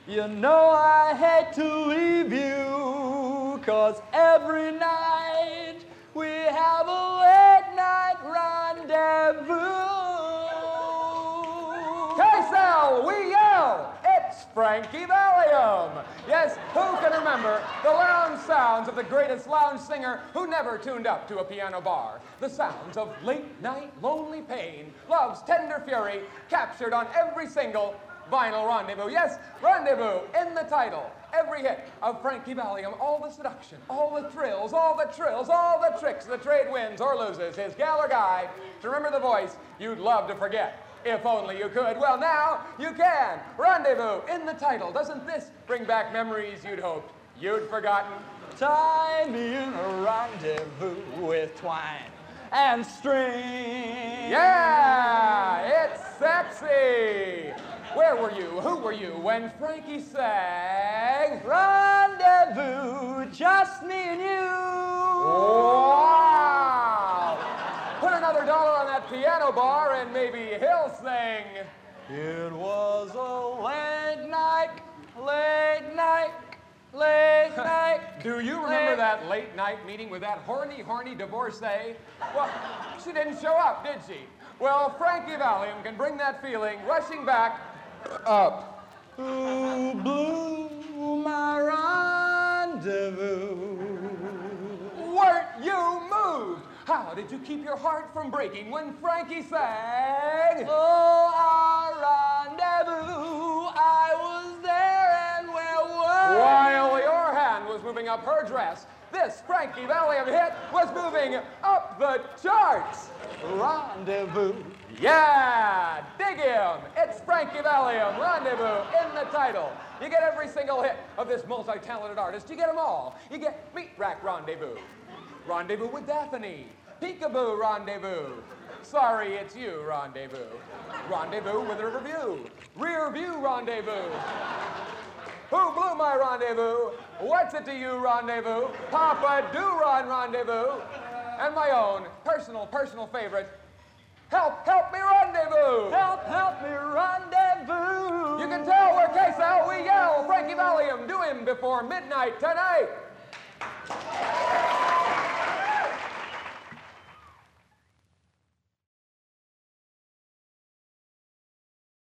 You know I hate to leave you, 'cause every night we have a late night rendezvous. K-Cell, we yell! It's Frankie Valium! Yes, who can remember the lounge sounds of the greatest lounge singer who never tuned up to a piano bar? The sounds of late night lonely pain, love's tender fury, captured on every single vinyl rendezvous. Yes, rendezvous in the title. Every hit of Frankie Valium, all the seduction, all the thrills, all the trills, all the tricks the trade wins or loses. His gal or guy to remember the voice you'd love to forget. If only you could. Well, now you can. Rendezvous in the title. Doesn't this bring back memories you'd hoped you'd forgotten? Tie me in a rendezvous with twine and string. Yeah, it's sexy. Where were you? Who were you when Frankie sang Rendezvous, just me and you. Wow! Put another dollar on that piano bar and maybe he'll sing. It was a late night, late night, late night. Do you remember that late night meeting with that horny divorcee? Well, she didn't show up, did she? Well, Frankie Valium can bring that feeling rushing back up. Who blew my rendezvous? Weren't you moved? How did you keep your heart from breaking when Frankie sang? Oh, our rendezvous, I was there and where were While your hand was moving up her dress, this Frankie Valium hit was moving up the charts. Rendezvous. Yeah, dig him. It's Frankie Valium, Rendezvous in the title. You get every single hit of this multi-talented artist. You get them all. You get Meat Rack Rendezvous, Rendezvous with Daphne, Peekaboo Rendezvous, Sorry It's You Rendezvous, Rendezvous with a Review, Rear View Rendezvous, Who Blew My Rendezvous, What's It to You Rendezvous, Papa Do-Ron Rendezvous, and my own personal favorite, Help Me Rendezvous! Help me rendezvous! You can tell we're K-Cell, we yell, Frankie Valium, do him before midnight tonight!